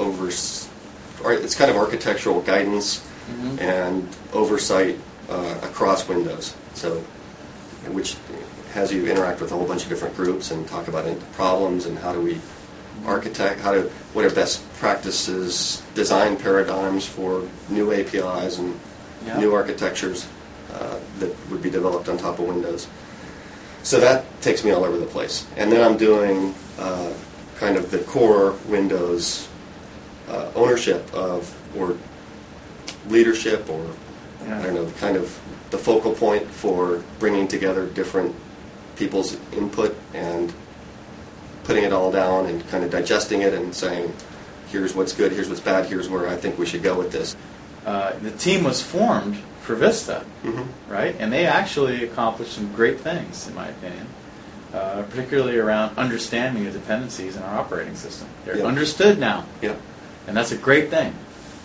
it's kind of architectural guidance and oversight across Windows. So, which has you interact with a whole bunch of different groups and talk about problems and how do we architect, what are best practices, design paradigms for new APIs and new architectures that would be developed on top of Windows. So that takes me all over the place. And then I'm doing kind of the core Windows ownership of, or leadership, or I don't know, kind of the focal point for bringing together different people's input and putting it all down and kind of digesting it and saying, here's what's good, here's what's bad, here's where I think we should go with this. The team was formed for Vista, right? And they actually accomplished some great things, in my opinion, particularly around understanding the dependencies in our operating system. They're understood now, Yeah. and that's a great thing.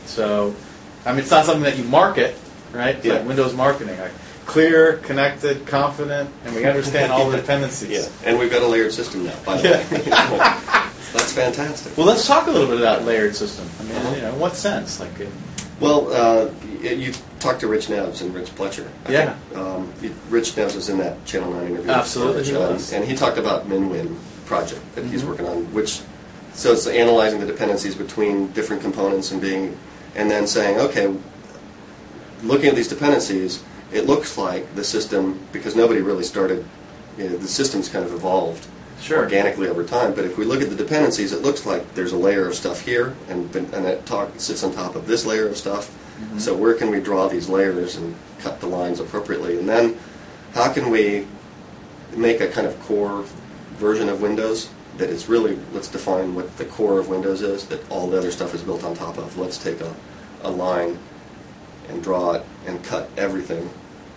So, I mean, it's not something that you market, right? It's like Windows marketing. Like, clear, connected, confident, and we understand all the dependencies. Yeah, and we've got a layered system now, by the way. That's fantastic. Well, let's talk a little bit about layered system. I mean, in what sense? Like, well, you talked to Rich Neves and Rich Pletcher. Yeah. Rich Neves was in that Channel 9 interview. Absolutely, he was. And he talked about MinWin project that he's working on, so it's analyzing the dependencies between different components and then saying, okay, looking at these dependencies, it looks like the system, because nobody really started, the system's kind of evolved organically over time, but if we look at the dependencies, it looks like there's a layer of stuff here, and it sits on top of this layer of stuff. So where can we draw these layers and cut the lines appropriately? And then how can we make a kind of core version of Windows that is really, let's define what the core of Windows is, that all the other stuff is built on top of. Let's take a line and draw it and cut everything.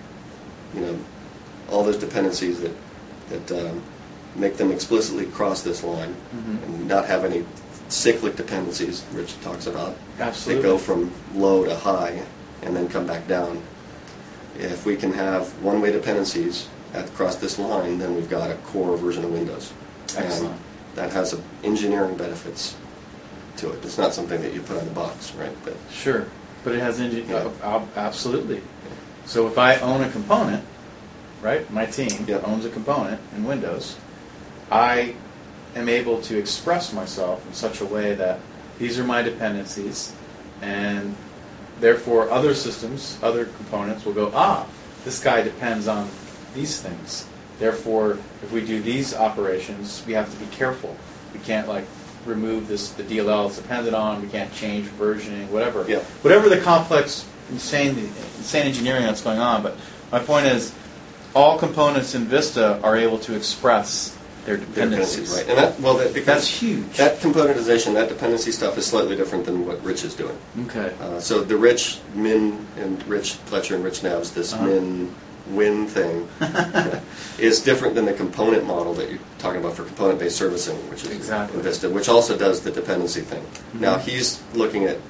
All those dependencies that make them explicitly cross this line and not have any cyclic dependencies, Rich talks about. Absolutely. They go from low to high and then come back down. If we can have one-way dependencies across this line, then we've got a core version of Windows. Excellent. And that has engineering benefits to it. It's not something that you put on the box, right? But sure, but it has absolutely. So if I own a component, right, my team owns a component in Windows, I am able to express myself in such a way that these are my dependencies, and therefore other systems, other components will go, this guy depends on these things. Therefore, if we do these operations, we have to be careful. We can't remove the DLL it's dependent on. We can't change versioning, whatever. Yeah. Whatever the complex, insane engineering that's going on. But my point is, all components in Vista are able to express their dependencies. Right. And that's huge. That componentization, that dependency stuff is slightly different than what Rich is doing. Okay. So the Rich Pletcher and Rich Neves, this MinWin thing, is different than the component model that you're talking about for component-based servicing, which is in Vista, which also does the dependency thing. Now he's looking at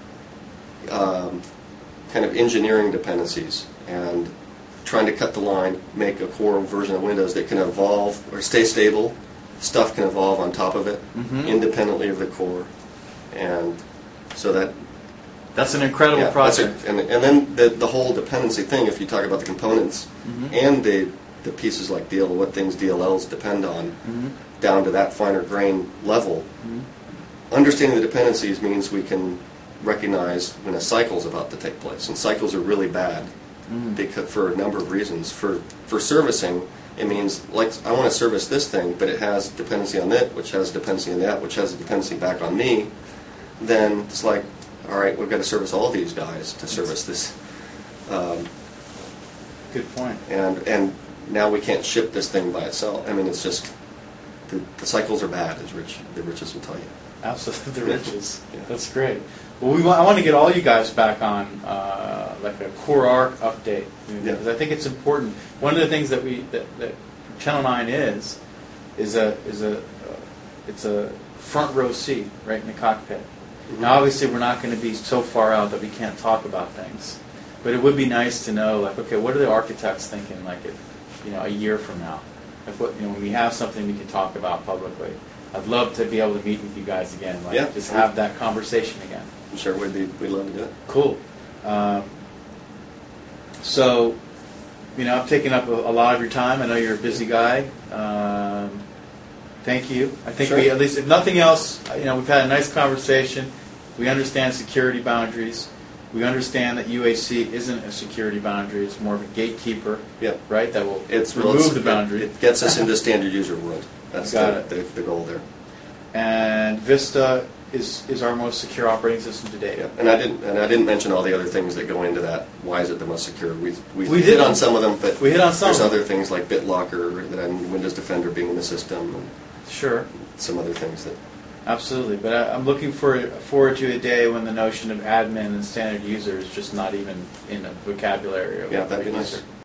kind of engineering dependencies and trying to cut the line, make a core version of Windows that can evolve or stay stable. Stuff can evolve on top of it, independently of the core, and so that's an incredible project. And then the whole dependency thing. If you talk about the components and the pieces like what things DLLs depend on, down to that finer grain level, understanding the dependencies means we can recognize when a cycle is about to take place, and cycles are really bad. Because for a number of reasons. For servicing, it means I want to service this thing, but it has dependency on it, which has dependency on that, which has a dependency back on me. Then it's all right, we've got to service all these guys to service this. Good point. And now we can't ship this thing by itself. I mean, it's just the cycles are bad, as the riches will tell you. Absolutely, the riches. That's great. Well, I want to get all you guys back on a core arc update, because I think it's important. One of the things that Channel 9 is it's a front row seat right in the cockpit. Now, obviously, we're not going to be so far out that we can't talk about things, but it would be nice to know, okay, what are the architects thinking, a year from now? When we have something we can talk about publicly. I'd love to be able to meet with you guys again, just have that conversation again. I'm sure we'd love to do it. Cool. So, I've taken up a lot of your time. I know you're a busy guy. Thank you. I think we, at least if nothing else, we've had a nice conversation. We understand security boundaries. We understand that UAC isn't a security boundary; it's more of a gatekeeper. Right. That will remove the boundary. It gets us into standard user world. That's the goal there. And Vista is our most secure operating system to date. And I didn't mention all the other things that go into that. Why is it the most secure? We hit on some of them, but there's other things like BitLocker and Windows Defender being in the system. And some other things that. Absolutely, but I'm looking forward to a day when the notion of admin and standard user is just not even in the vocabulary of that'd be nice.